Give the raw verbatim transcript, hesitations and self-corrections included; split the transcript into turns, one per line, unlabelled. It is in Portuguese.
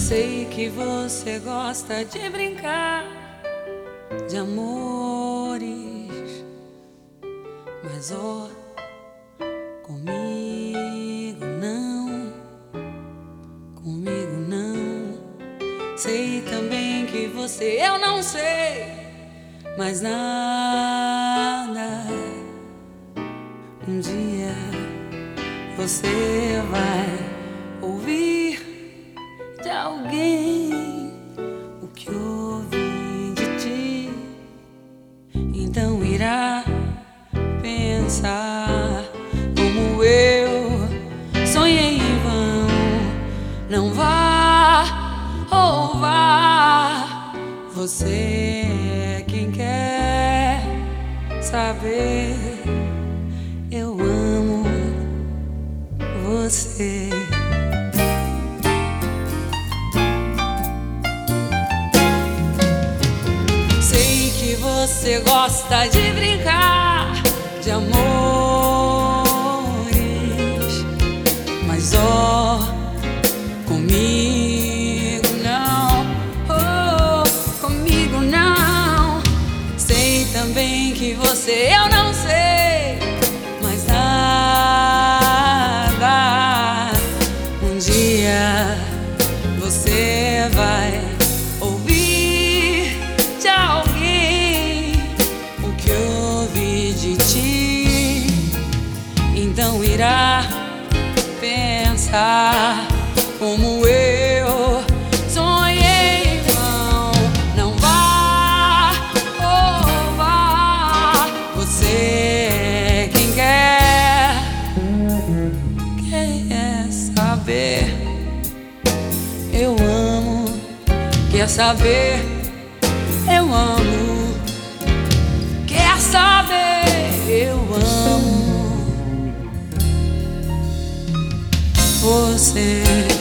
Sei que você gosta de brincar de amores, mas ó, comigo não, comigo não. Sei também que você, eu não sei mais nada. Um dia você vai ouvir de alguém o que ouvi de ti, então irá pensar como eu sonhei em vão. Não vá ou vá, você é quem quer saber. Eu amo você. Sei que você gosta de brincar de amores, mas ó, comigo não, oh, comigo não. Sei também que você, eu não sei mais nada. Um dia você vai ouvir de alguém o que ouvi de ti, então irá pensar como eu sonhei em vão. Não vá, oh, vá, você é quem quer, quer saber. Eu amo, quer saber. Eu amo, quer saber. Eu amo você.